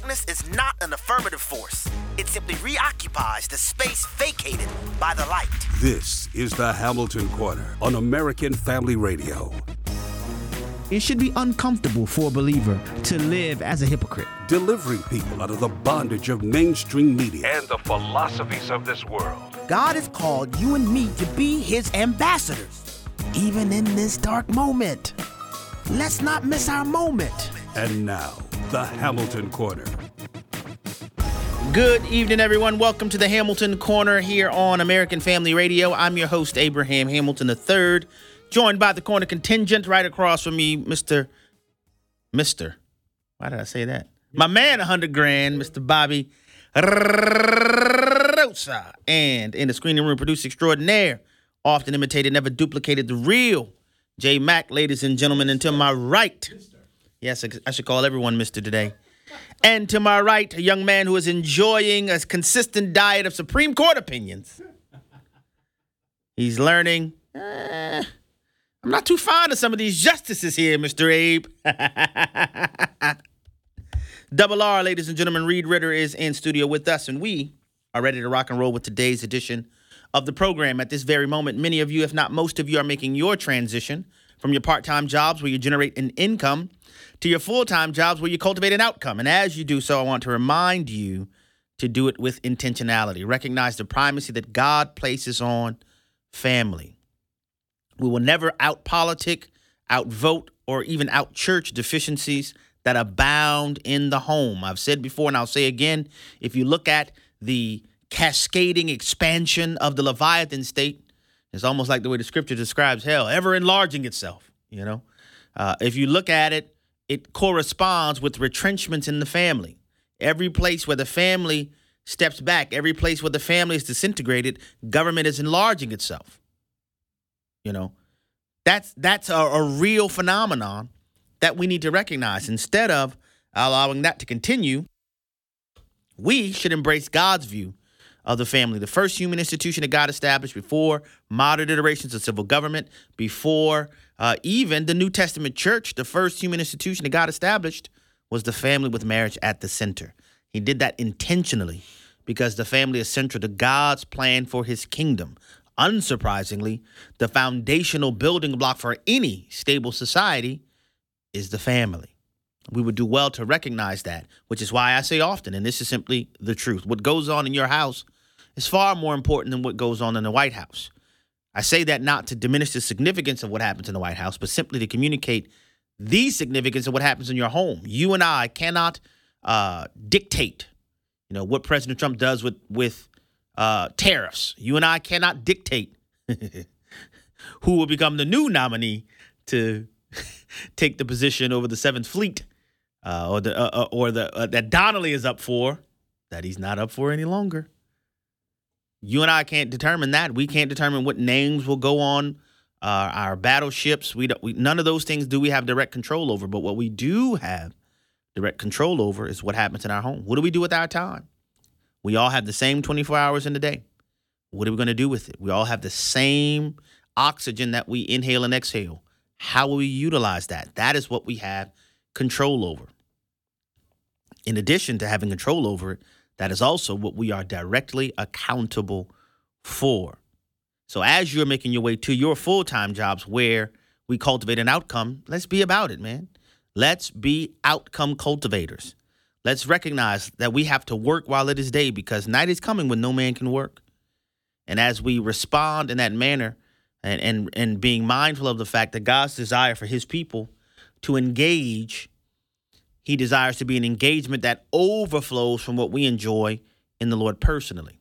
darkness is not an affirmative force. It simply reoccupies the space vacated by the light. This is the Hamilton Corner on American Family Radio. It should be uncomfortable for a believer to live as a hypocrite. Delivering people out of the bondage of mainstream media and the philosophies of this world. God has called you and me to be his ambassadors, even in this dark moment. Let's not miss our moment. And now, the Hamilton Corner. Good evening, everyone. Welcome to the Hamilton Corner here on American Family Radio. I'm your host, Abraham Hamilton III, joined by the corner contingent right across from me, Mr. Why did I say that? My man, 100 grand, Mr. Bobby Rosa. And in the screening room, producer extraordinaire, often imitated, never duplicated, the real J Mac, ladies and gentlemen. And to my right, yes, I should call everyone Mr. today. And to my right, a young man who is enjoying a consistent diet of Supreme Court opinions. He's learning. I'm not too fond of some of these justices here, Mr. Abe. Double R, ladies and gentlemen, Reed Ritter is in studio with us, and we are ready to rock and roll with today's edition of the program. At this very moment, many of you, if not most of you, are making your transition from your part-time jobs where you generate an income to your full-time jobs where you cultivate an outcome. And as you do so, I want to remind you to do it with intentionality. Recognize the primacy that God places on family. We will never out-politic, out-vote, or even out-church deficiencies that abound in the home. I've said before, and I'll say again, if you look at the cascading expansion of the Leviathan state, it's almost like the way the scripture describes hell, ever enlarging itself, you know. If you look at it, it corresponds with retrenchments in the family. Every place where the family steps back, every place where the family is disintegrated, government is enlarging itself. You know, that's a real phenomenon that we need to recognize. Instead of allowing that to continue, we should embrace God's view of the family, the first human institution that God established before modern iterations of civil government, before even the New Testament church. The first human institution that God established was the family with marriage at the center. He did that intentionally because the family is central to God's plan for his kingdom. Unsurprisingly, the foundational building block for any stable society is the family. We would do well to recognize that, which is why I say often, and this is simply the truth, what goes on in your house is far more important than what goes on in the White House. I say that not to diminish the significance of what happens in the White House, but simply to communicate the significance of what happens in your home. You and I cannot dictate, what President Trump does with tariffs. You and I cannot dictate who will become the new nominee to take the position over the Seventh Fleet, or that Donnelly is up for, that he's not up for any longer. You and I can't determine that. We can't determine what names will go on our battleships. None of those things do we have direct control over. But what we do have direct control over is what happens in our home. What do we do with our time? We all have the same 24 hours in the day. What are we going to do with it? We all have the same oxygen that we inhale and exhale. How will we utilize that? That is what we have control over. In addition to having control over it, that is also what we are directly accountable for. So as you're making your way to your full-time jobs where we cultivate an outcome, let's be about it, man. Let's be outcome cultivators. Let's recognize that we have to work while it is day because night is coming when no man can work. And as we respond in that manner, and being mindful of the fact that God's desire for his people to engage, he desires to be an engagement that overflows from what we enjoy in the Lord personally.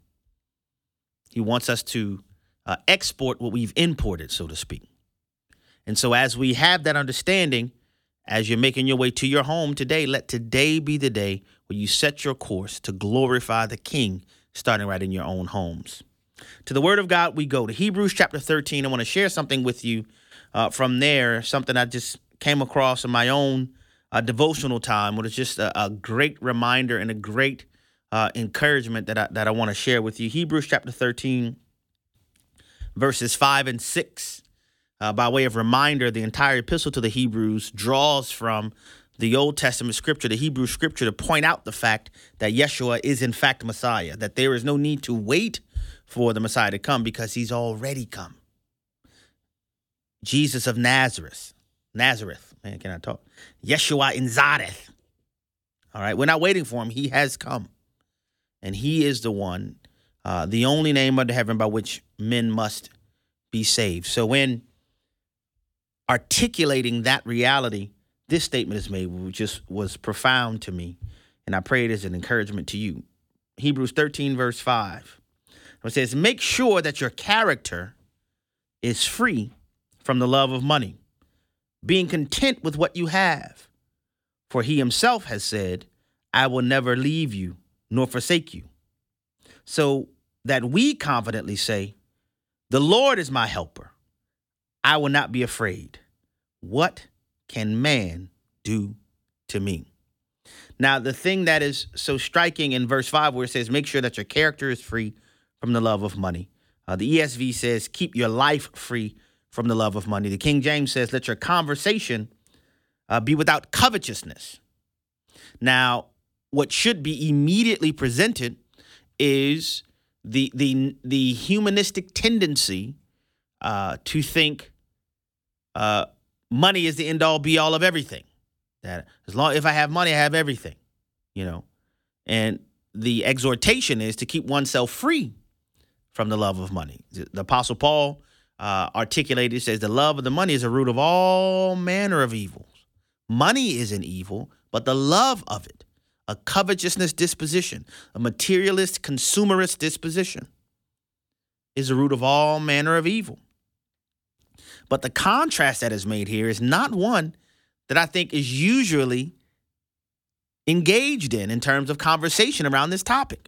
He wants us to export what we've imported, so to speak. And so as we have that understanding, as you're making your way to your home today, let today be the day where you set your course to glorify the King, starting right in your own homes. To the Word of God we go. To Hebrews chapter 13. I want to share something with you from there, something I just came across in my own devotional time, which is just a great reminder and a great encouragement that I want to share with you. Hebrews chapter 13, verses 5 and 6. By way of reminder, the entire epistle to the Hebrews draws from the Old Testament scripture, the Hebrew scripture, to point out the fact that Yeshua is in fact Messiah, that there is no need to wait for the Messiah to come because he's already come. Jesus of Nazareth, man, can I talk? Yeshua in Zareth. All right, we're not waiting for him. He has come. And he is the one, the only name under heaven by which men must be saved. So when articulating that reality, this statement is made, which just was profound to me, and I pray it is an encouragement to you. Hebrews 13, verse 5. It says, make sure that your character is free from the love of money, being content with what you have. For he himself has said, I will never leave you nor forsake you. So that we confidently say, the Lord is my helper. I will not be afraid. What can man do to me? Now, the thing that is so striking in verse 5 where it says, make sure that your character is free from the love of money. The ESV says, keep your life free from the love of money. The King James says, let your conversation be without covetousness. Now, what should be immediately presented is the humanistic tendency to think money is the end all be all of everything. That if I have money, I have everything, And the exhortation is to keep oneself free from the love of money. The Apostle Paul articulated, says the love of the money is a root of all manner of evils. Money isn't evil, but the love of it, a covetousness disposition, a materialist, consumerist disposition, is the root of all manner of evil. But the contrast that is made here is not one that I think is usually engaged in terms of conversation around this topic.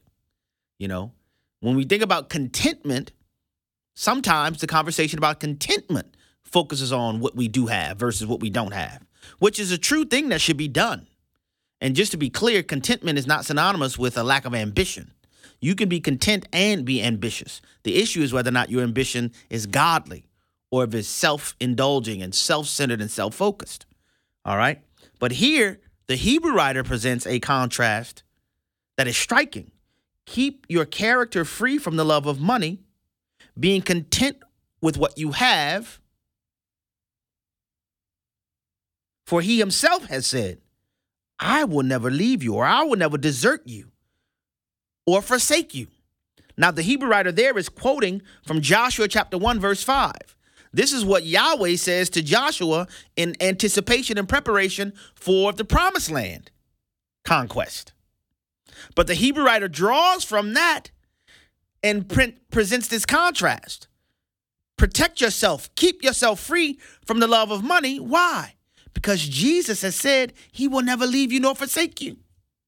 When we think about contentment, sometimes the conversation about contentment focuses on what we do have versus what we don't have, which is a true thing that should be done. And just to be clear, contentment is not synonymous with a lack of ambition. You can be content and be ambitious. The issue is whether or not your ambition is godly or if it's self-indulging and self-centered and self-focused. All right? But here, the Hebrew writer presents a contrast that is striking. Keep your character free from the love of money, being content with what you have, for he himself has said, I will never leave you, or I will never desert you or forsake you. Now, the Hebrew writer there is quoting from Joshua chapter 1, verse 5. This is what Yahweh says to Joshua in anticipation and preparation for the promised land conquest. But the Hebrew writer draws from that and presents this contrast. Protect yourself. Keep yourself free from the love of money. Why? Because Jesus has said he will never leave you nor forsake you.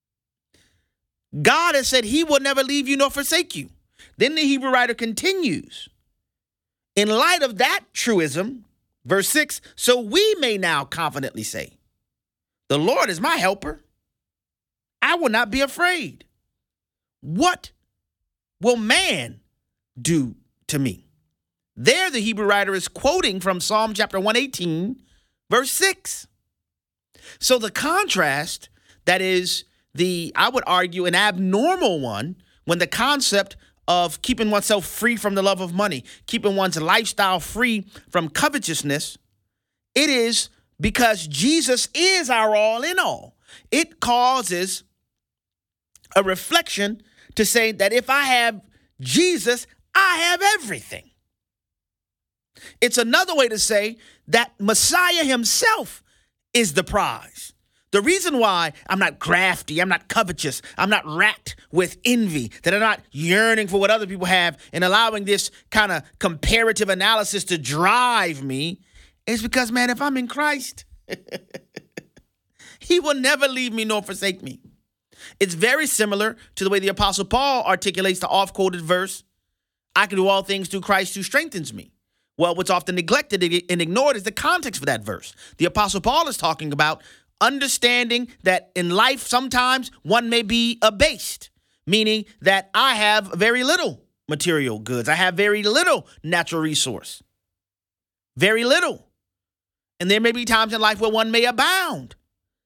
God has said he will never leave you nor forsake you. Then the Hebrew writer continues. In light of that truism, verse 6, so we may now confidently say, the Lord is my helper. I will not be afraid. What will man do to me? There, the Hebrew writer is quoting from Psalm chapter 118, verse 6. So the contrast that is I would argue, an abnormal one when the concept of keeping oneself free from the love of money, keeping one's lifestyle free from covetousness, it is because Jesus is our all in all. It causes a reflection to say that if I have Jesus, I have everything. It's another way to say that Messiah himself is the prize. The reason why I'm not crafty, I'm not covetous, I'm not racked with envy, that I'm not yearning for what other people have and allowing this kind of comparative analysis to drive me is because, man, if I'm in Christ, he will never leave me nor forsake me. It's very similar to the way the Apostle Paul articulates the oft-quoted verse, I can do all things through Christ who strengthens me. Well, what's often neglected and ignored is the context for that verse. The Apostle Paul is talking about understanding that in life, sometimes one may be abased, meaning that I have very little material goods. I have very little natural resource, very little. And there may be times in life where one may abound.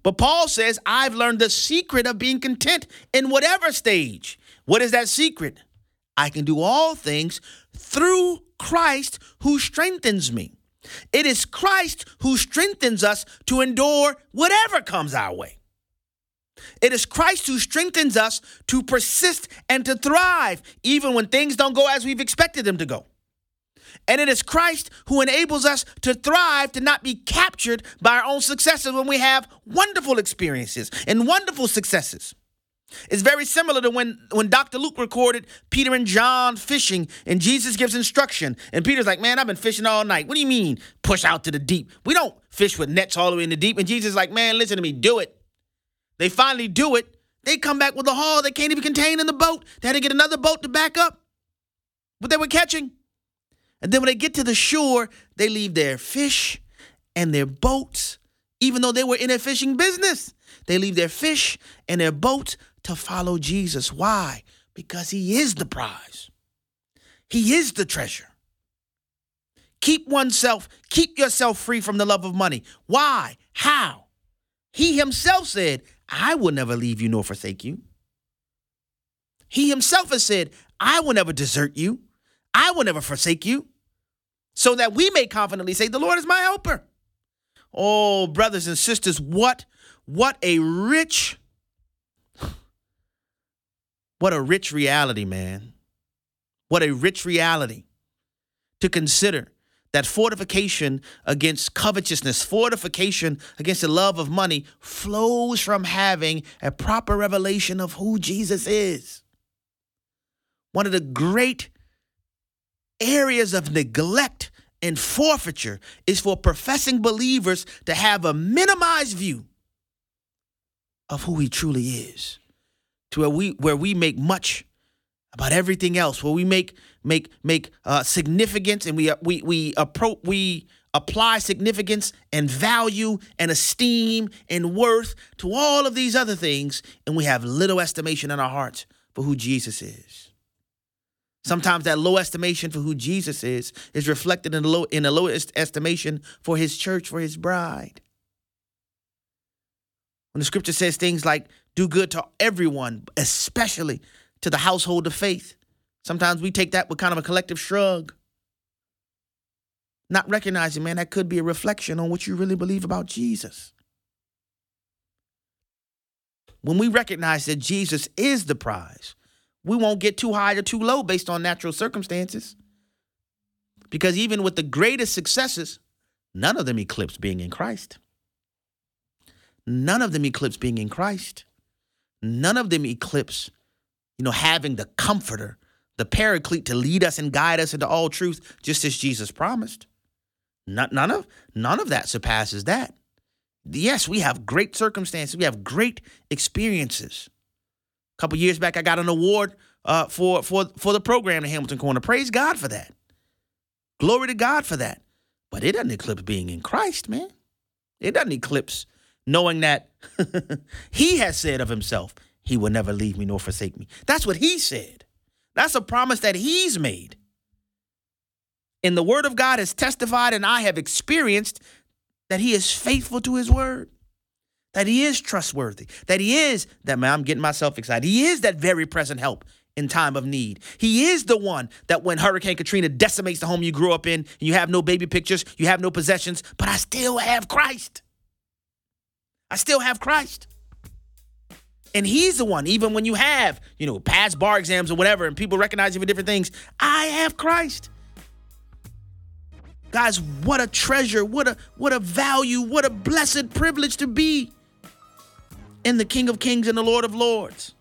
But Paul says, I've learned the secret of being content in whatever stage. What is that secret? I can do all things through Christ who strengthens me. It is Christ who strengthens us to endure whatever comes our way. It is Christ who strengthens us to persist and to thrive, even when things don't go as we've expected them to go. And it is Christ who enables us to thrive, to not be captured by our own successes when we have wonderful experiences and wonderful successes. It's very similar to when Dr. Luke recorded Peter and John fishing, and Jesus gives instruction. And Peter's like, man, I've been fishing all night. What do you mean push out to the deep? We don't fish with nets all the way in the deep. And Jesus is like, man, listen to me, do it. They finally do it. They come back with a haul they can't even contain in the boat. They had to get another boat to back up what they were catching. And then when they get to the shore, they leave their fish and their boats, even though they were in a fishing business. They leave their fish and their boats to follow Jesus. Why? Because he is the prize. He is the treasure. Keep yourself free from the love of money. Why? How? He himself said, I will never leave you nor forsake you. He himself has said, I will never desert you. I will never forsake you. So that we may confidently say, the Lord is my helper. Oh, brothers and sisters, what a rich reality, man. What a rich reality to consider that fortification against covetousness, fortification against the love of money flows from having a proper revelation of who Jesus is. One of the great areas of neglect and forfeiture is for professing believers to have a minimized view of who he truly is, to where we make much about everything else, where we make significance and we apply significance and value and esteem and worth to all of these other things, and we have little estimation in our hearts for who Jesus is. Sometimes that low estimation for who Jesus is reflected in the lowest estimation for his church, for his bride. When the scripture says things like, do good to everyone, especially to the household of faith, sometimes we take that with kind of a collective shrug, not recognizing, man, that could be a reflection on what you really believe about Jesus. When we recognize that Jesus is the prize, we won't get too high or too low based on natural circumstances. Because even with the greatest successes, none of them eclipse being in Christ. None of them eclipse being in Christ. None of them eclipse, having the comforter, the paraclete to lead us and guide us into all truth, just as Jesus promised. None of that surpasses that. Yes, we have great circumstances. We have great experiences. A couple years back, I got an award for the program in Hamilton Corner. Praise God for that. Glory to God for that. But it doesn't eclipse being in Christ, man. It doesn't eclipse knowing that he has said of himself, he will never leave me nor forsake me. That's what he said. That's a promise that he's made. And the word of God has testified, and I have experienced that he is faithful to his word. That he is trustworthy, that he is that, man, I'm getting myself excited. He is that very present help in time of need. He is the one that when Hurricane Katrina decimates the home you grew up in, and you have no baby pictures, you have no possessions, but I still have Christ. I still have Christ. And he's the one, even when you have, past bar exams or whatever, and people recognize you for different things, I have Christ. Guys, what a treasure, what a value, what a blessed privilege to be in the King of Kings and the Lord of Lords.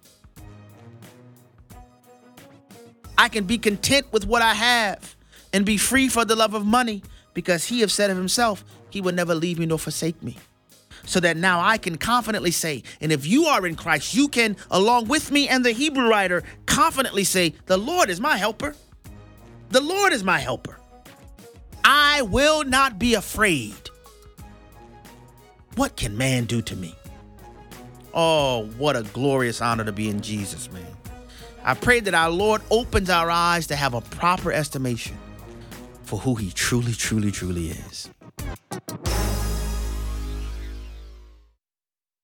I can be content with what I have and be free for the love of money because he has said of himself, he will never leave me nor forsake me. So that now I can confidently say, and if you are in Christ, you can, along with me and the Hebrew writer, confidently say, the Lord is my helper. The Lord is my helper. I will not be afraid. What can man do to me? Oh, what a glorious honor to be in Jesus, man. I pray that our Lord opens our eyes to have a proper estimation for who he truly, truly, truly is.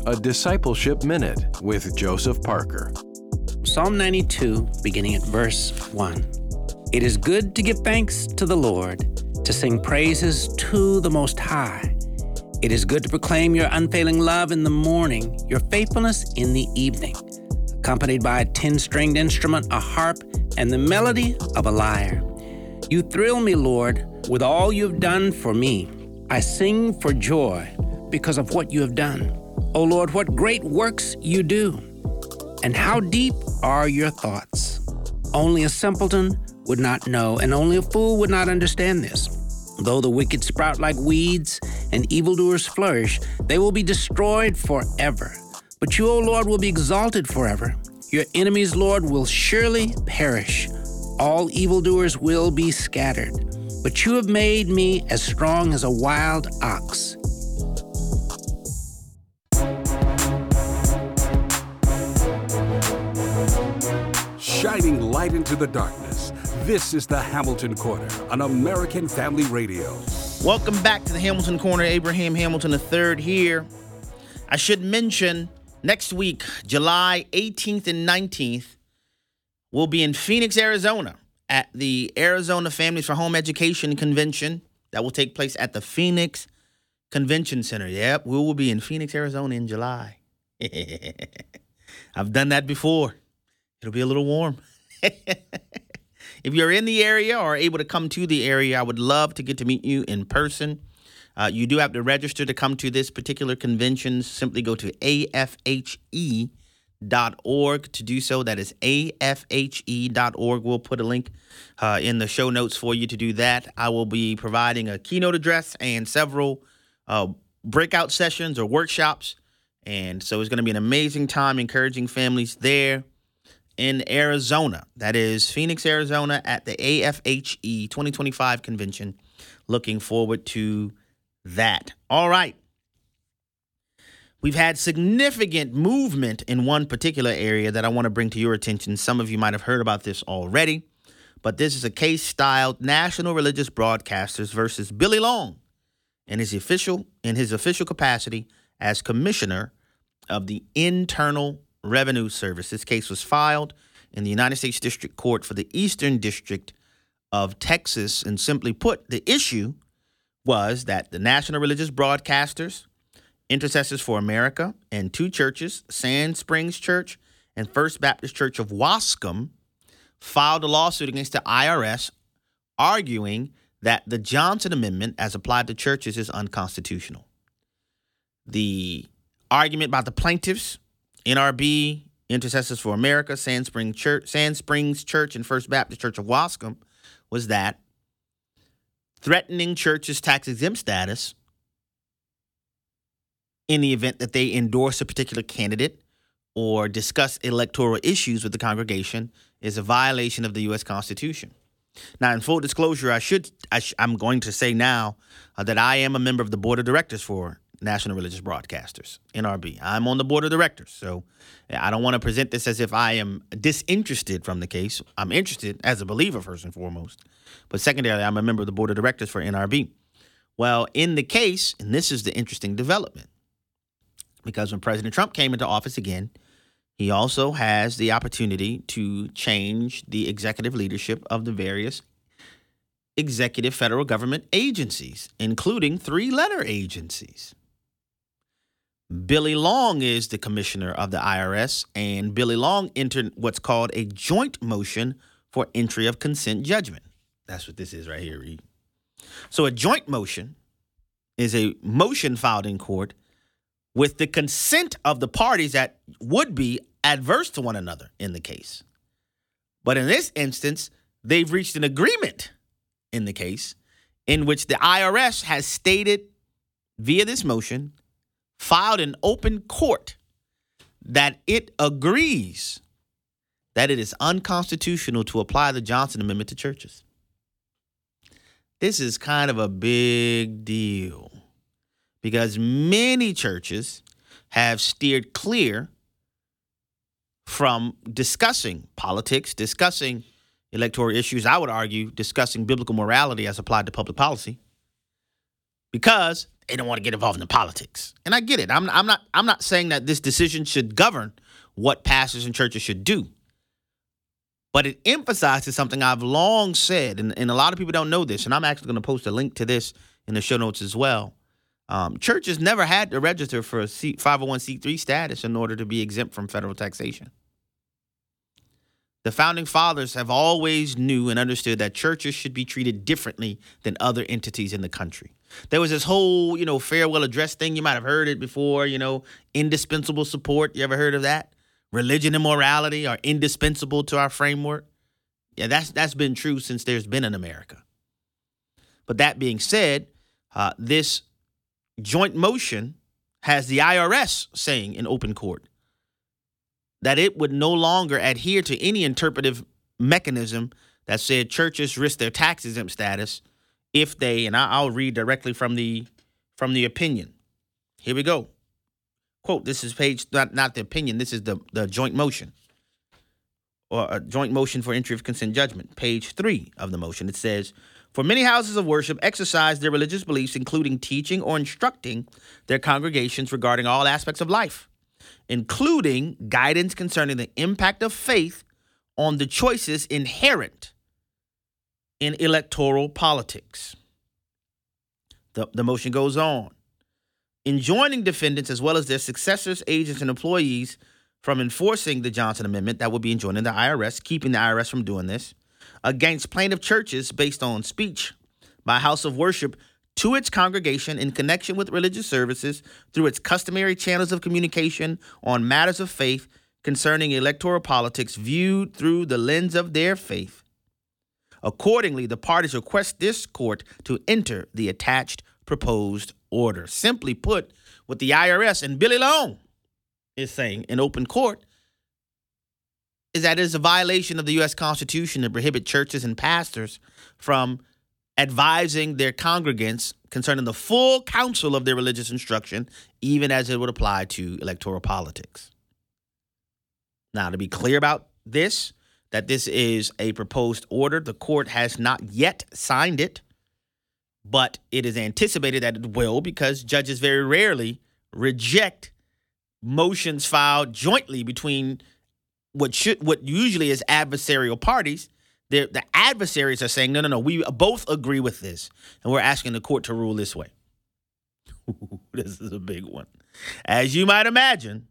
a Discipleship Minute with Joseph Parker. Psalm 92, beginning at verse 1. It is good to give thanks to the Lord, to sing praises to the Most High. It is good to proclaim your unfailing love in the morning, your faithfulness in the evening, accompanied by a 10-stringed instrument, a harp, and the melody of a lyre. You thrill me, Lord, with all you've done for me. I sing for joy because of what you have done. O Lord, what great works you do, and how deep are your thoughts. Only a simpleton would not know, and only a fool would not understand this. Though the wicked sprout like weeds and evildoers flourish, they will be destroyed forever. But you, O Lord, will be exalted forever. Your enemies, Lord, will surely perish. All evildoers will be scattered. But you have made me as strong as a wild ox. Shining light into the darkness. This is the Hamilton Corner on American Family Radio. Welcome back to the Hamilton Corner. Abraham Hamilton III here. I should mention next week, July 18th and 19th, we'll be in Phoenix, Arizona at the Arizona Families for Home Education Convention that will take place at the Phoenix Convention Center. Yep, we will be in Phoenix, Arizona in July. I've done that before. It'll be a little warm. If you're in the area or able to come to the area, I would love to get to meet you in person. You do have to register to come to this particular convention. Simply go to afhe.org to do so. That is afhe.org. We'll put a link in the show notes for you to do that. I will be providing a keynote address and several breakout sessions or workshops. And so it's going to be an amazing time encouraging families there in Arizona. That is Phoenix, Arizona at the AFHE 2025 convention. Looking forward to that. All right. We've had significant movement in one particular area that I want to bring to your attention. Some of you might have heard about this already, but this is a case styled National Religious Broadcasters versus Billy Long in his official capacity as Commissioner of the Internal Revenue Service. This case was filed in the United States District Court for the Eastern District of Texas. And simply put, the issue was that the National Religious Broadcasters, Intercessors for America, and two churches, Sand Springs Church and First Baptist Church of Waskom, filed a lawsuit against the IRS, arguing that the Johnson Amendment, as applied to churches, is unconstitutional. The argument by the plaintiffs, NRB, Intercessors for America, Sand Springs Church, and First Baptist Church of Waskom, was that threatening churches' tax-exempt status in the event that they endorse a particular candidate or discuss electoral issues with the congregation is a violation of the U.S. Constitution. Now, in full disclosure, I'm going to say now that I am a member of the board of directors for National Religious Broadcasters, NRB. I'm on the board of directors, so I don't want to present this as if I am disinterested from the case. I'm interested as a believer, first and foremost. But secondarily, I'm a member of the board of directors for NRB. Well, in the case, and this is the interesting development, because when President Trump came into office again, he also has the opportunity to change the executive leadership of the various executive federal government agencies, including three-letter agencies. Billy Long is the commissioner of the IRS, and Billy Long entered what's called a joint motion for entry of consent judgment. That's what this is right here, Reed. So a joint motion is a motion filed in court with the consent of the parties that would be adverse to one another in the case. But in this instance, they've reached an agreement in the case in which the IRS has stated via this motion, filed in open court, that it agrees that it is unconstitutional to apply the Johnson Amendment to churches. This is kind of a big deal because many churches have steered clear from discussing politics, discussing electoral issues, I would argue discussing biblical morality as applied to public policy, because they don't want to get involved in politics. And I get it. I'm not saying that this decision should govern what pastors and churches should do. But it emphasizes something I've long said, and a lot of people don't know this, and I'm actually going to post a link to this in the show notes as well. Churches never had to register for a 501c3 status in order to be exempt from federal taxation. The founding fathers have always knew and understood that churches should be treated differently than other entities in the country. There was this whole, farewell address thing. You might have heard it before, indispensable support. You ever heard of that? Religion and morality are indispensable to our framework. Yeah, that's been true since there's been an America. But that being said, this joint motion has the IRS saying in open court that it would no longer adhere to any interpretive mechanism that said churches risk their tax exempt status if they, and I'll read directly from the opinion. Here we go. Quote, this is page, not the opinion, this is the joint motion, or a joint motion for entry of consent judgment, page 3 of the motion. It says, for many houses of worship exercise their religious beliefs, including teaching or instructing their congregations regarding all aspects of life, including guidance concerning the impact of faith on the choices inherent in electoral politics. The motion goes on. Enjoining defendants as well as their successors, agents, and employees from enforcing the Johnson Amendment, that would be enjoining the IRS, keeping the IRS from doing this, against plaintiff churches based on speech by a house of worship to its congregation in connection with religious services through its customary channels of communication on matters of faith concerning electoral politics viewed through the lens of their faith. Accordingly, the parties request this court to enter the attached proposed order. Simply put, what the IRS and Billy Long is saying in open court is that it is a violation of the U.S. Constitution to prohibit churches and pastors from advising their congregants concerning the full counsel of their religious instruction, even as it would apply to electoral politics. Now, to be clear about this, that this is a proposed order, the court has not yet signed it, but it is anticipated that it will, because judges very rarely reject motions filed jointly between what usually is adversarial parties. The adversaries are saying, no, we both agree with this, and we're asking the court to rule this way. This is a big one. As you might imagine,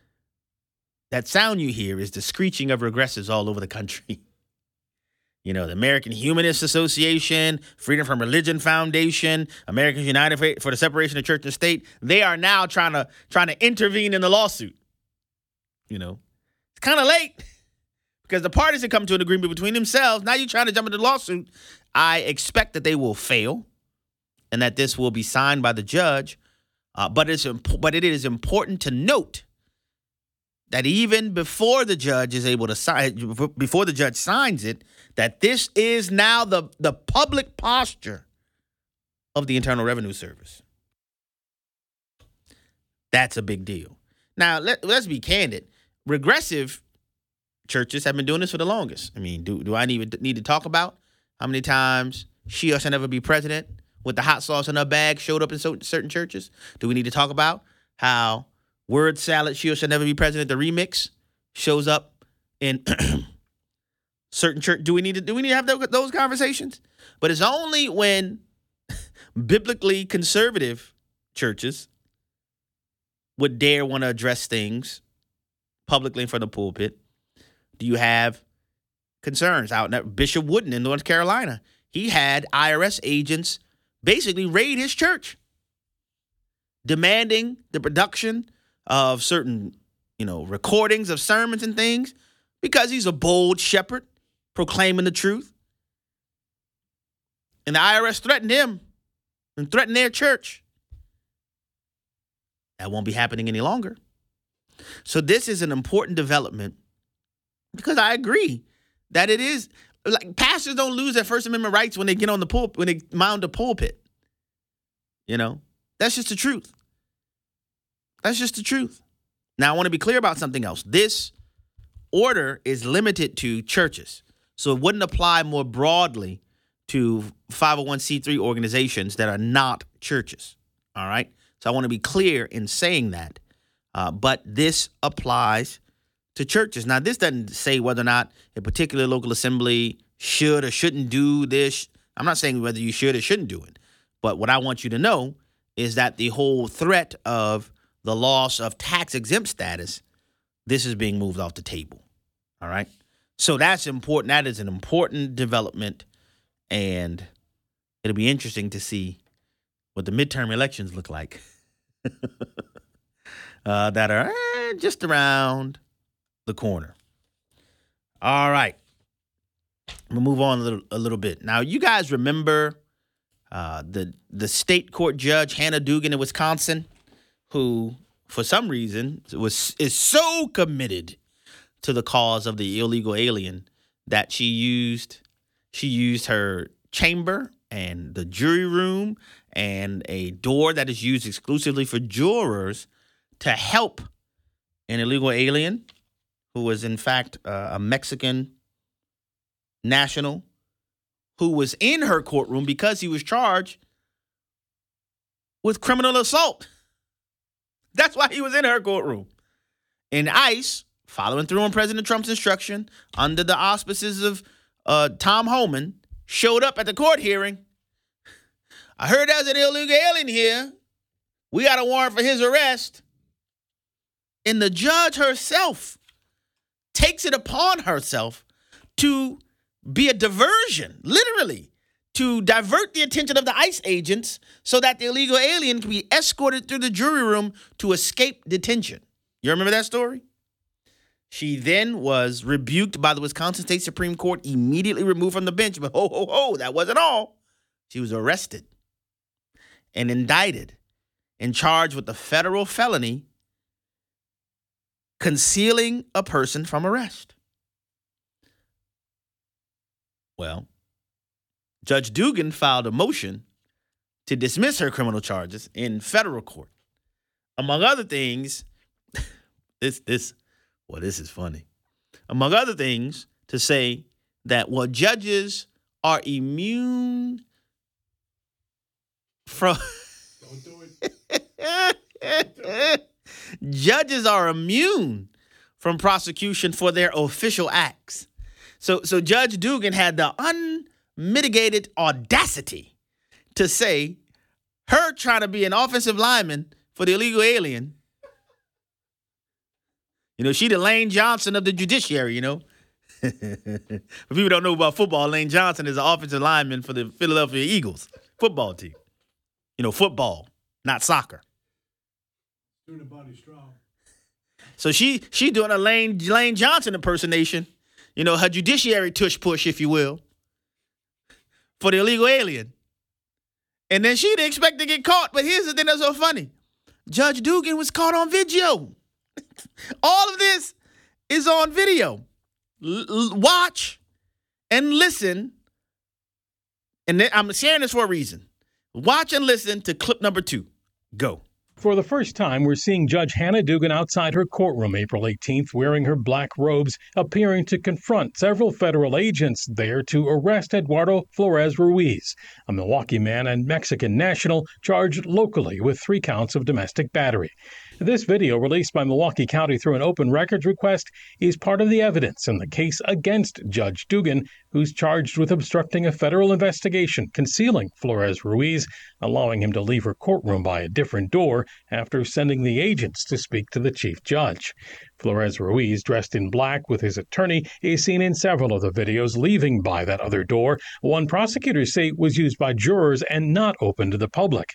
that sound you hear is the screeching of regressives all over the country. The American Humanist Association, Freedom from Religion Foundation, Americans United for the Separation of Church and State, they are now trying to intervene in the lawsuit. It's kind of late because the parties have come to an agreement between themselves. Now you're trying to jump into the lawsuit. I expect that they will fail and that this will be signed by the judge. But it is important to note that even before the judge is able to sign, before the judge signs it, that this is now the public posture of the Internal Revenue Service. That's a big deal. Now, let's be candid. Regressive churches have been doing this for the longest. I mean, do I need to talk about how many times she shall never be president with the hot sauce in her bag showed up in certain churches? Do we need to talk about how word salad, she shall never be president, the remix shows up in certain church? Do we need to have those conversations? But it's only when biblically conservative churches would dare want to address things publicly in front of the pulpit. Do you have concerns out now? Bishop Wooden in North Carolina, he had IRS agents basically raid his church, demanding the production of certain, recordings of sermons and things, because he's a bold shepherd proclaiming the truth. And the IRS threatened him and threatened their church. That won't be happening any longer. So this is an important development, because I agree that it is, like, pastors don't lose their First Amendment rights when they get on the pulpit, when they mount a pulpit. That's just the truth. That's just the truth. Now, I want to be clear about something else. This order is limited to churches, so it wouldn't apply more broadly to 501c3 organizations that are not churches. All right. So I want to be clear in saying that. But this applies to churches. Now, this doesn't say whether or not a particular local assembly should or shouldn't do this. I'm not saying whether you should or shouldn't do it. But what I want you to know is that the whole threat of the loss of tax-exempt status, this is being moved off the table. All right. So that's important. That is an important development. And it'll be interesting to see what the midterm elections look like that are just around the corner. All right. We'll move on a little bit. Now, you guys remember the state court judge, Hannah Dugan in Wisconsin, who, for some reason, is so committed to the cause of the illegal alien that she used her chamber and the jury room and a door that is used exclusively for jurors to help an illegal alien who was, in fact, a Mexican national who was in her courtroom because he was charged with criminal assault. That's why he was in her courtroom. And ICE, following through on President Trump's instruction, under the auspices of Tom Homan, showed up at the court hearing. I heard there's an illegal alien here. We got a warrant for his arrest. And the judge herself takes it upon herself to be a diversion, literally, to divert the attention of the ICE agents so that the illegal alien can be escorted through the jury room to escape detention. You remember that story? She then was rebuked by the Wisconsin State Supreme Court, immediately removed from the bench. But that wasn't all. She was arrested and indicted and charged with the federal felony concealing a person from arrest. Well, Judge Dugan filed a motion to dismiss her criminal charges in federal court. Among other things, this is funny. Among other things, to say that, judges are immune from... Don't do it. Judges are immune from prosecution for their official acts. So Judge Dugan had the unmitigated audacity to say her trying to be an offensive lineman for the illegal alien. She the Lane Johnson of the judiciary, For people who don't know about football, Lane Johnson is an offensive lineman for the Philadelphia Eagles football team. Football, not soccer. Doing the body strong. So she doing a Lane Johnson impersonation, her judiciary tush push, if you will, for the illegal alien. And then she didn't expect to get caught. But here's the thing that's so funny. Judge Dugan was caught on video. All of this is on video. Watch and listen. And I'm sharing this for a reason. Watch and listen to clip number 2. Go. For the first time, we're seeing Judge Hannah Dugan outside her courtroom April 18th, wearing her black robes, appearing to confront several federal agents there to arrest Eduardo Flores Ruiz, a Milwaukee man and Mexican national charged locally with 3 counts of domestic battery. This video, released by Milwaukee County through an open records request, is part of the evidence in the case against Judge Dugan, who's charged with obstructing a federal investigation, concealing Flores Ruiz, allowing him to leave her courtroom by a different door after sending the agents to speak to the chief judge. Flores Ruiz, dressed in black with his attorney, is seen in several of the videos leaving by that other door. One prosecutors say was used by jurors and not open to the public.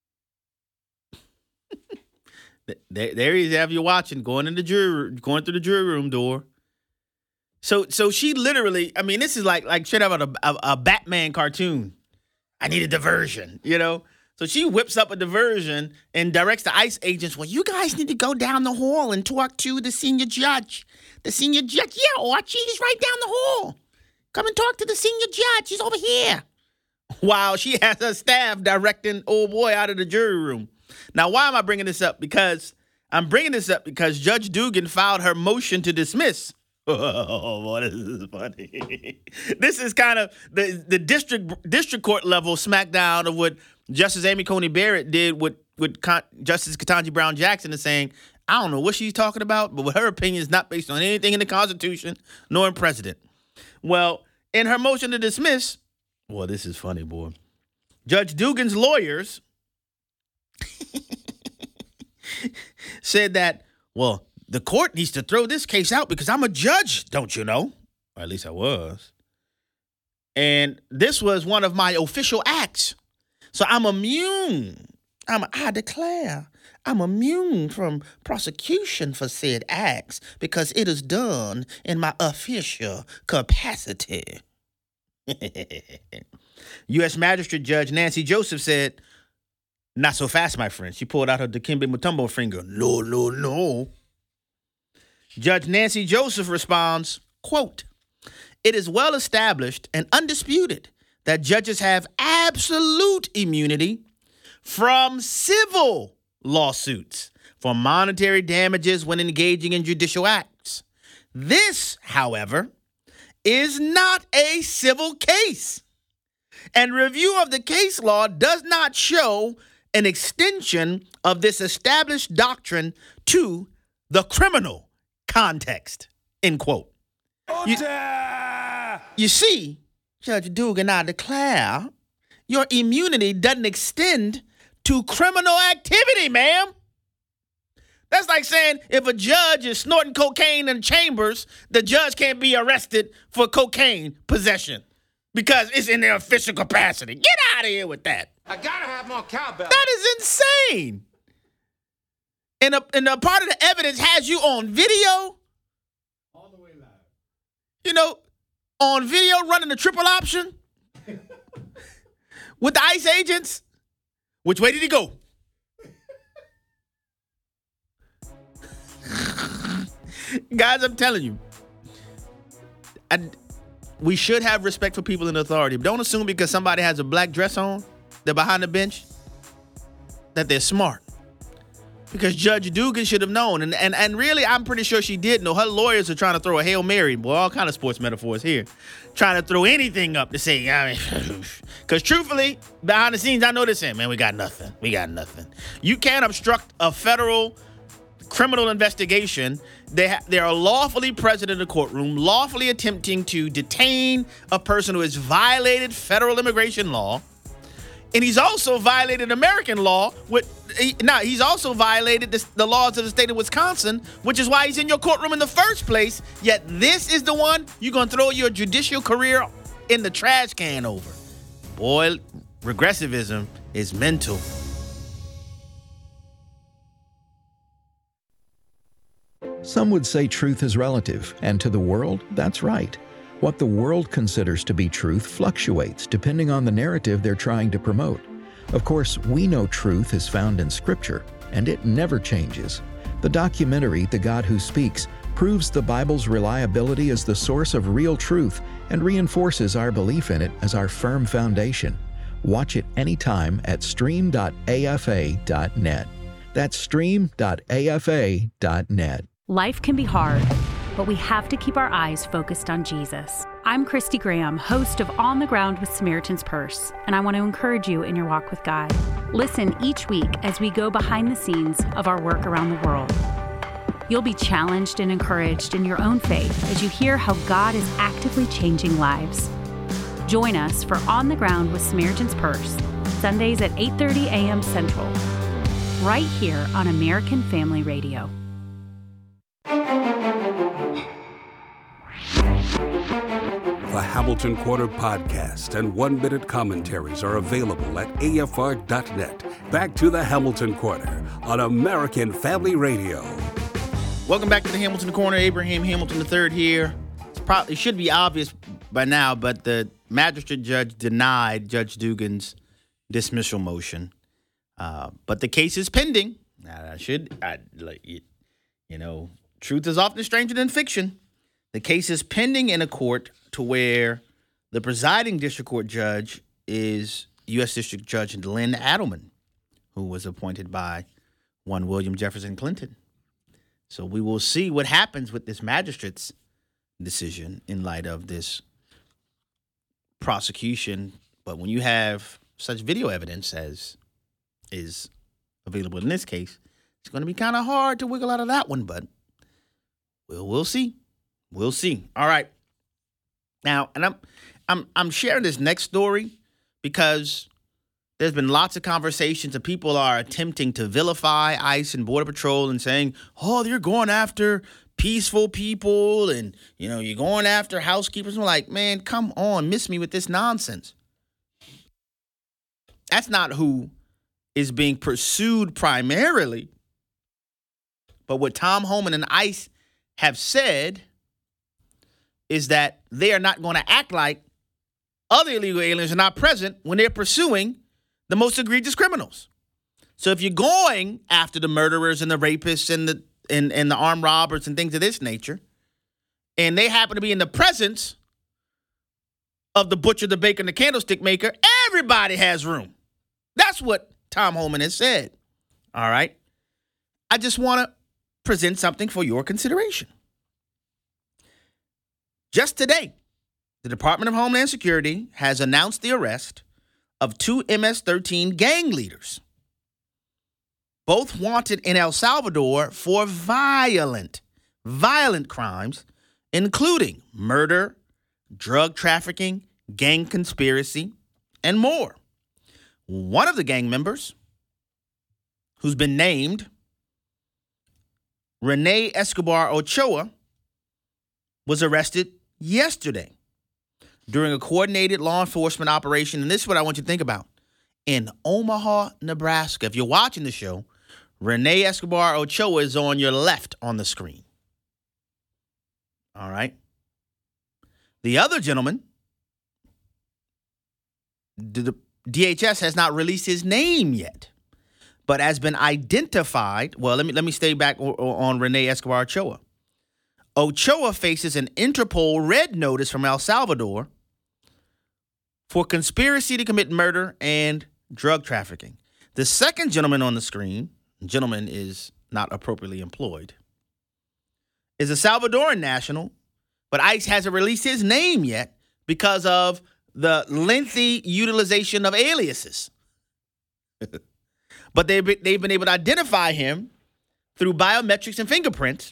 There he is, have you watching, going through the jury room door. So she literally, this is like straight out of a Batman cartoon. I need a diversion, So she whips up a diversion and directs the ICE agents, you guys need to go down the hall and talk to the senior judge. The senior judge, yeah, Archie, he's right down the hall. Come and talk to the senior judge. He's over here. While she has her staff directing old boy out of the jury room. Now, why am I bringing this up? Because I'm bringing this up because Judge Dugan filed her motion to dismiss Oh, boy, this is funny. This is kind of the district court level smackdown of what Justice Amy Coney Barrett did with Justice Ketanji Brown Jackson, is saying, I don't know what she's talking about, but her opinion is not based on anything in the Constitution nor in precedent. Well, in her motion to dismiss, well, this is funny, boy. Judge Dugan's lawyers said that, well, the court needs to throw this case out because I'm a judge, don't you know? Or at least I was. And this was one of my official acts. So I'm immune. I declare I'm immune from prosecution for said acts because it is done in my official capacity. U.S. Magistrate Judge Nancy Joseph said, not so fast, my friend. She pulled out her Dikembe Mutombo finger. No, no, no. Judge Nancy Joseph responds, quote, it is well established and undisputed that judges have absolute immunity from civil lawsuits for monetary damages when engaging in judicial acts. This, however, is not a civil case. And review of the case law does not show an extension of this established doctrine to the criminal context, end quote. You see, Judge Dugan, I declare your immunity doesn't extend to criminal activity, ma'am. That's like saying if a judge is snorting cocaine in chambers, the judge can't be arrested for cocaine possession because it's in their official capacity. Get out of here with that. I gotta have more cowbell. That is insane. And a part of the evidence has you on video. All the way live. You know, on video running the triple option with the ICE agents. Which way did he go? Guys, I'm telling you, we should have respect for people in authority. Don't assume because somebody has a black dress on, they're behind the bench, that they're smart. Because Judge Dugan should have known. And really, I'm pretty sure she did know. Her lawyers are trying to throw a Hail Mary. Boy, all kind of sports metaphors here. Trying to throw anything up to say, because truthfully, behind the scenes, I know they're saying, man, we got nothing. We got nothing. You can't obstruct a federal criminal investigation. They are lawfully present in the courtroom, lawfully attempting to detain a person who has violated federal immigration law. And he's also violated American law. He's also violated the laws of the state of Wisconsin, which is why he's in your courtroom in the first place. Yet this is the one you're going to throw your judicial career in the trash can over. Boy, regressivism is mental. Some would say truth is relative, and to the world, that's right. What the world considers to be truth fluctuates depending on the narrative they're trying to promote. Of course, we know truth is found in Scripture, and it never changes. The documentary, The God Who Speaks, proves the Bible's reliability as the source of real truth and reinforces our belief in it as our firm foundation. Watch it anytime at stream.afa.net. That's stream.afa.net. Life can be hard, but we have to keep our eyes focused on Jesus. I'm Christy Graham, host of On the Ground with Samaritan's Purse, and I want to encourage you in your walk with God. Listen each week as we go behind the scenes of our work around the world. You'll be challenged and encouraged in your own faith as you hear how God is actively changing lives. Join us for On the Ground with Samaritan's Purse, Sundays at 8:30 a.m. Central, right here on American Family Radio. The Hamilton Quarter podcast and 1-minute commentaries are available at afr.net. Back to the Hamilton Quarter on American Family Radio. Welcome back to the Hamilton Corner. Abraham Hamilton III here. It should be obvious by now, but the magistrate judge denied Judge Dugan's dismissal motion. But the case is pending. Truth is often stranger than fiction. The case is pending in a court to where the presiding district court judge is U.S. District Judge Lynn Adelman, who was appointed by one William Jefferson Clinton. So we will see what happens with this magistrate's decision in light of this prosecution. But when you have such video evidence as is available in this case, it's going to be kind of hard to wiggle out of that one, but we'll see. We'll see. All right. Now, and I'm sharing this next story because there's been lots of conversations and people are attempting to vilify ICE and Border Patrol and saying, oh, they're going after peaceful people and, you know, you're going after housekeepers. I'm like, man, come on, miss me with this nonsense. That's not who is being pursued primarily. But what Tom Homan and ICE have said is that they are not going to act like other illegal aliens are not present when they're pursuing the most egregious criminals. So if you're going after the murderers and the rapists and the armed robbers and things of this nature, and they happen to be in the presence of the butcher, the baker, and the candlestick maker, everybody has room. That's what Tom Homan has said. All right. I just want to present something for your consideration. Just today, the Department of Homeland Security has announced the arrest of 2 MS-13 gang leaders, both wanted in El Salvador for violent crimes, including murder, drug trafficking, gang conspiracy, and more. One of the gang members, who's been named Rene Escobar Ochoa, was arrested yesterday during a coordinated law enforcement operation. And this is what I want you to think about. In Omaha, Nebraska. If you're watching the show, Rene Escobar Ochoa is on your left on the screen. All right. The other gentleman, the DHS has not released his name yet, but has been identified. Well, let me stay back on Rene Escobar Ochoa. Ochoa faces an Interpol red notice from El Salvador for conspiracy to commit murder and drug trafficking. The second gentleman on the screen, gentleman is not appropriately employed, is a Salvadoran national, but ICE hasn't released his name yet because of the lengthy utilization of aliases. But they've been able to identify him through biometrics and fingerprints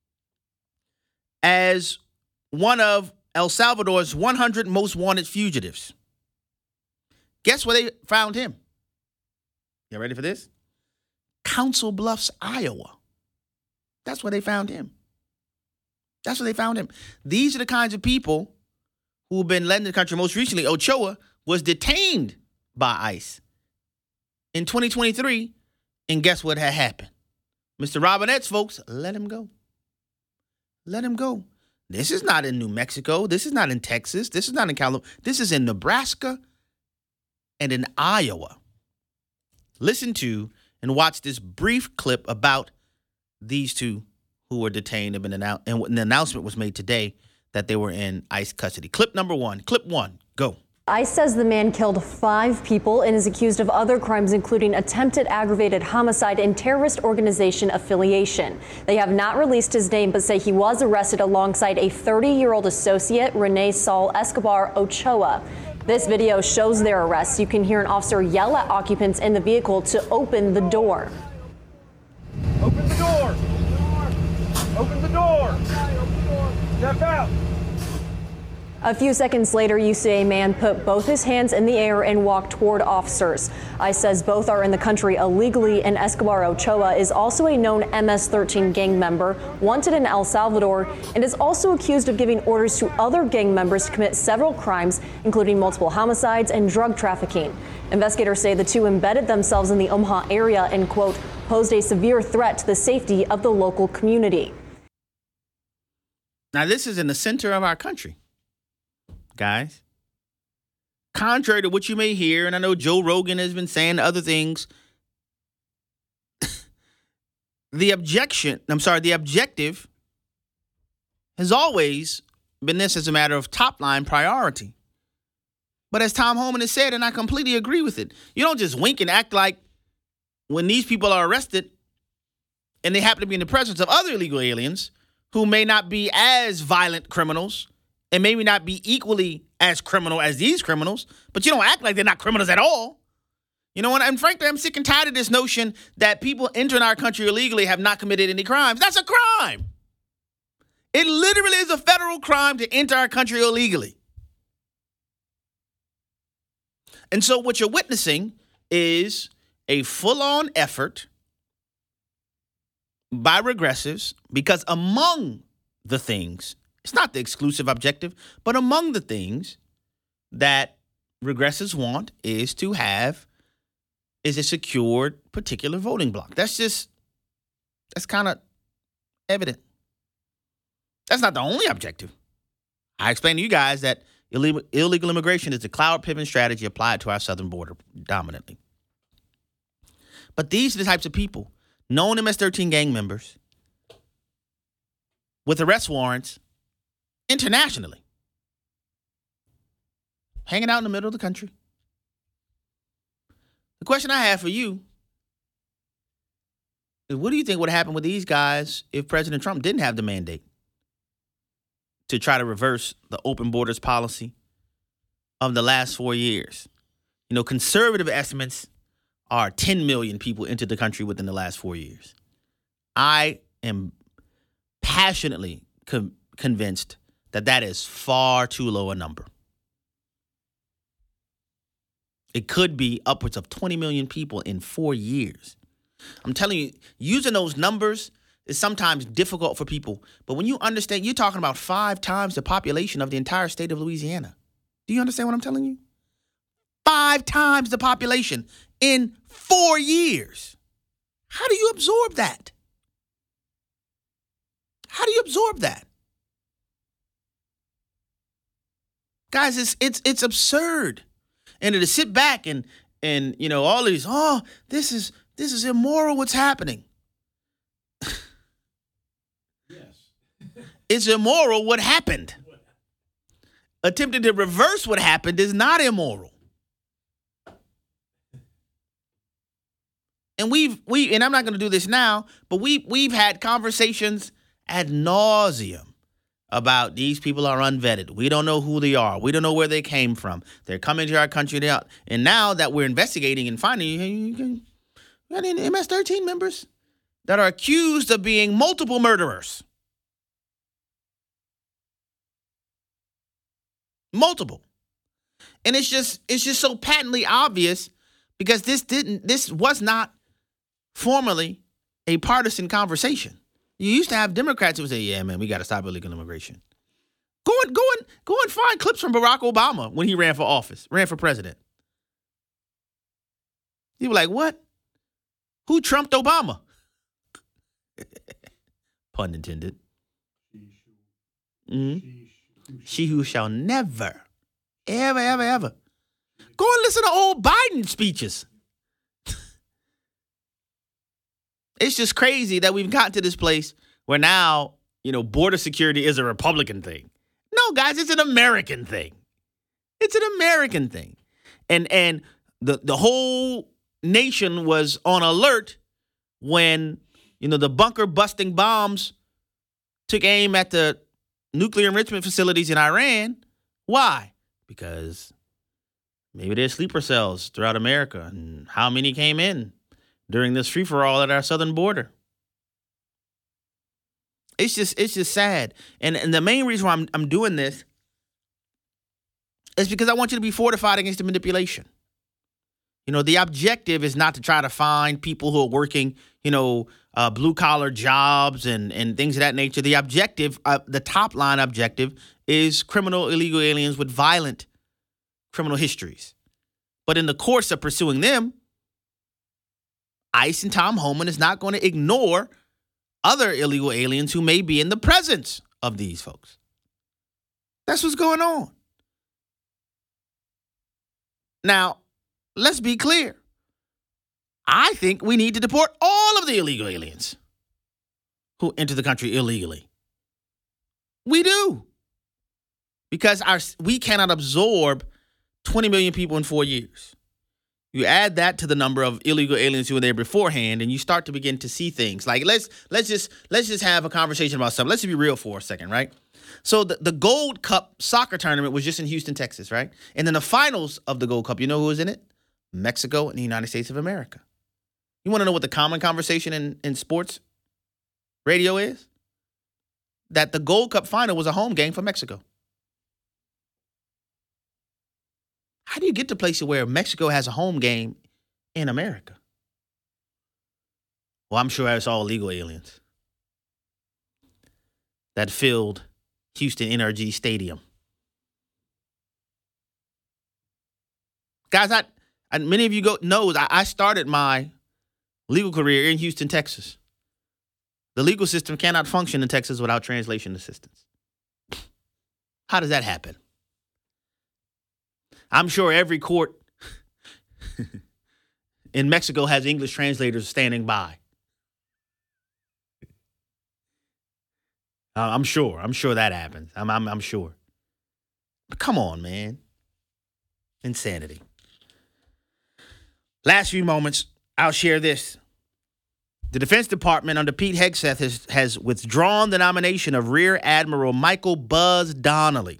as one of El Salvador's 100 most wanted fugitives. Guess where they found him? You ready for this? Council Bluffs, Iowa. That's where they found him. That's where they found him. These are the kinds of people who have been led in the country. Most recently, Ochoa was detained by ICE in 2023, and guess what had happened? Mr. Robinette's folks let him go. Let him go. This is not in New Mexico. This is not in Texas. This is not in California. This is in Nebraska and in Iowa. Listen to and watch this brief clip about these two who were detained and the announcement was made today that they were in ICE custody. Clip number one. Clip one. Go. ICE says the man killed 5 people and is accused of other crimes, including attempted aggravated homicide and terrorist organization affiliation. They have not released his name, but say he was arrested alongside a 30-year-old associate, Rene Saul Escobar Ochoa. This video shows their arrest. You can hear an officer yell at occupants in the vehicle to open the door. Open the door! Open the door! Step out! A few seconds later, you see a man put both his hands in the air and walk toward officers. ICE says both are in the country illegally, and Escobar Ochoa is also a known MS-13 gang member, wanted in El Salvador, and is also accused of giving orders to other gang members to commit several crimes, including multiple homicides and drug trafficking. Investigators say the two embedded themselves in the Omaha area and, quote, posed a severe threat to the safety of the local community. Now, this is in the center of our country. Guys, contrary to what you may hear, and I know Joe Rogan has been saying other things, the objective has always been this as a matter of top-line priority. But as Tom Homan has said, and I completely agree with it, you don't just wink and act like when these people are arrested and they happen to be in the presence of other illegal aliens who may not be as violent criminals and maybe not be equally as criminal as these criminals, but you don't act like they're not criminals at all. You know what? And frankly, I'm sick and tired of this notion that people entering our country illegally have not committed any crimes. That's a crime. It literally is a federal crime to enter our country illegally. And so what you're witnessing is a full-on effort by regressives, because among the things, it's not the exclusive objective, but among the things that regressives want is a secured particular voting block. That's kind of evident. That's not the only objective. I explained to you guys that illegal immigration is the cloud-pivot strategy applied to our southern border dominantly. But these are the types of people, known MS-13 gang members, with arrest warrants internationally, hanging out in the middle of the country. The question I have for you is, what do you think would happen with these guys if President Trump didn't have the mandate to try to reverse the open borders policy of the last 4 years? You know, conservative estimates are 10 million people entered the country within the last 4 years. I am passionately convinced that is far too low a number. It could be upwards of 20 million people in 4 years. I'm telling you, using those numbers is sometimes difficult for people. But when you understand, you're talking about 5 times the population of the entire state of Louisiana. Do you understand what I'm telling you? 5 times the population in 4 years. How do you absorb that? How do you absorb that? Guys, it's absurd. And to sit back and you know, all these, this is immoral what's happening. It's immoral what happened. Attempting to reverse what happened is not immoral. And and I'm not going to do this now, but we've had conversations ad nauseum about these people are unvetted. We don't know who they are. We don't know where they came from. They're coming to our country. And now that we're investigating and finding, you got any MS-13 members that are accused of being multiple murderers. Multiple. And it's just so patently obvious, because this was not formerly a partisan conversation. You used to have Democrats who would say, yeah, man, we got to stop illegal immigration. Go and find clips from Barack Obama when he ran for president. You were like, what? Who trumped Obama? Pun intended. She who shall never, ever. Go and listen to old Biden speeches. It's just crazy that we've gotten to this place where now, you know, border security is a Republican thing. No, guys, it's an American thing. It's an American thing. And the whole nation was on alert when, you know, the bunker busting bombs took aim at the nuclear enrichment facilities in Iran. Why? Because maybe there's sleeper cells throughout America, and how many came in during this free-for-all at our southern border. It's just sad. And the main reason why I'm doing this is because I want you to be fortified against the manipulation. You know, the objective is not to try to find people who are working, you know, blue-collar jobs and things of that nature. The objective, the top-line objective, is criminal illegal aliens with violent criminal histories. But in the course of pursuing them, ICE and Tom Homan is not going to ignore other illegal aliens who may be in the presence of these folks. That's what's going on. Now, let's be clear. I think we need to deport all of the illegal aliens who enter the country illegally. We do. Because we cannot absorb 20 million people in 4 years. You add that to the number of illegal aliens who were there beforehand, and you start to begin to see things. Like let's just have a conversation about something. Let's be real for a second, right? So the Gold Cup soccer tournament was just in Houston, Texas, right? And then the finals of the Gold Cup, you know who was in it? Mexico and the United States of America. You want to know what the common conversation in sports radio is? That the Gold Cup final was a home game for Mexico. How do you get to places where Mexico has a home game in America? Well, I'm sure it's all illegal aliens that filled Houston NRG Stadium. Guys, many of you know I started my legal career in Houston, Texas. The legal system cannot function in Texas without translation assistance. How does that happen? I'm sure every court in Mexico has English translators standing by. I'm sure that happens. I'm sure. But come on, man. Insanity. Last few moments, I'll share this. The Defense Department under Pete Hegseth has withdrawn the nomination of Rear Admiral Michael Buzz Donnelly.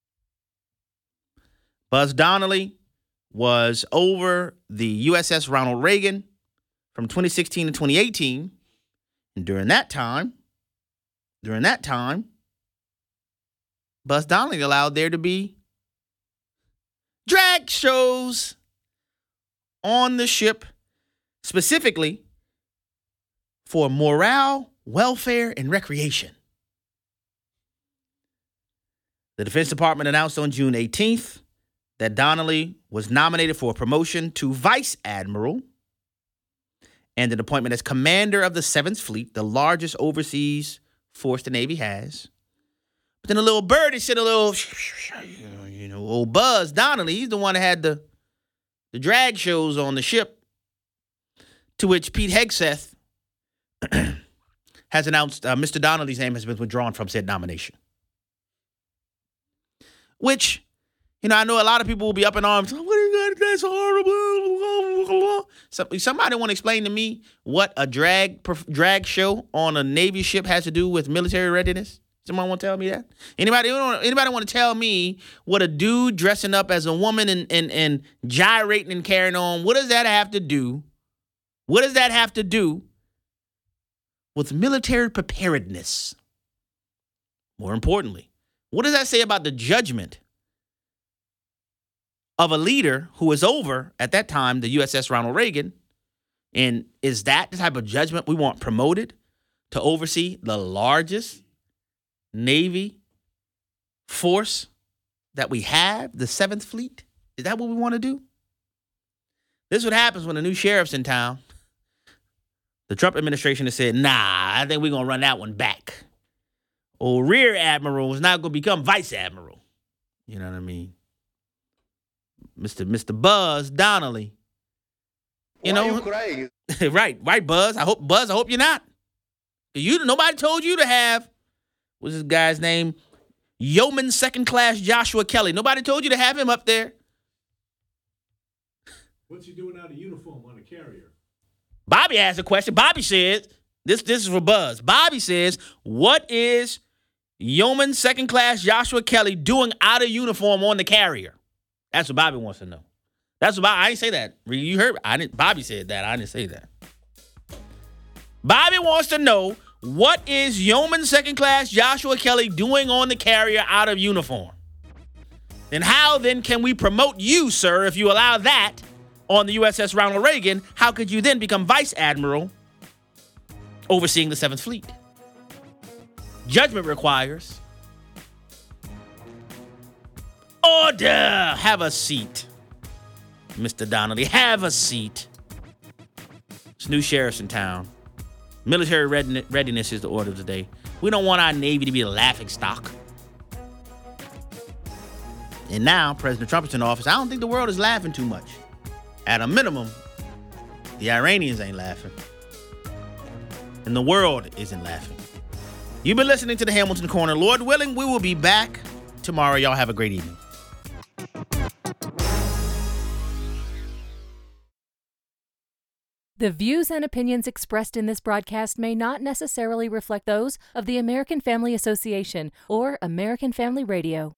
Buzz Donnelly was over the USS Ronald Reagan from 2016 to 2018. And during that time, Buzz Donnelly allowed there to be drag shows on the ship, specifically for morale, welfare, and recreation. The Defense Department announced on June 18th that Donnelly was nominated for a promotion to Vice Admiral and an appointment as Commander of the 7th Fleet, the largest overseas force the Navy has. But then a little birdie said old Buzz Donnelly, he's the one that had the drag shows on the ship, to which Pete Hegseth has announced Mr. Donnelly's name has been withdrawn from said nomination. Which, I know a lot of people will be up in arms. What do you got? That's horrible. Somebody want to explain to me what a drag show on a Navy ship has to do with military readiness? Somebody want to tell me that? Anybody want to tell me what a dude dressing up as a woman and gyrating and carrying on, what does that have to do? What does that have to do with military preparedness? More importantly, what does that say about the judgment of a leader who was over, at that time, the USS Ronald Reagan? And is that the type of judgment we want promoted to oversee the largest Navy force that we have, the 7th Fleet? Is that what we want to do? This is what happens when the new sheriff's in town. The Trump administration has said, I think we're going to run that one back. Old Rear Admiral is not going to become Vice Admiral. You know what I mean? Mr. Buzz Donnelly. Why are you crying? right, Buzz. I hope you're not. Nobody told you to have, what's this guy's name? Yeoman Second Class Joshua Kelly. Nobody told you to have him up there. What's he doing out of uniform on a carrier? Bobby asked a question. Bobby says, this is for Buzz. Bobby says, what is Yeoman Second Class Joshua Kelly doing out of uniform on the carrier? That's what Bobby wants to know. I didn't say that. You heard? Bobby said that. I didn't say that. Bobby wants to know, what is Yeoman Second Class Joshua Kelly doing on the carrier out of uniform? And how then can we promote you, sir, if you allow that on the USS Ronald Reagan? How could you then become Vice Admiral overseeing the 7th Fleet? Judgment requires order. Have a seat, Mr. Donnelly. Have a seat. There's new sheriffs in town. Military readiness is the order of the day. We don't want our Navy to be a laughingstock. And now President Trump is in office. I don't think the world is laughing too much. At a minimum, the Iranians ain't laughing. And the world isn't laughing. You've been listening to the Hamilton Corner. Lord willing, we will be back tomorrow. Y'all have a great evening. The views and opinions expressed in this broadcast may not necessarily reflect those of the American Family Association or American Family Radio.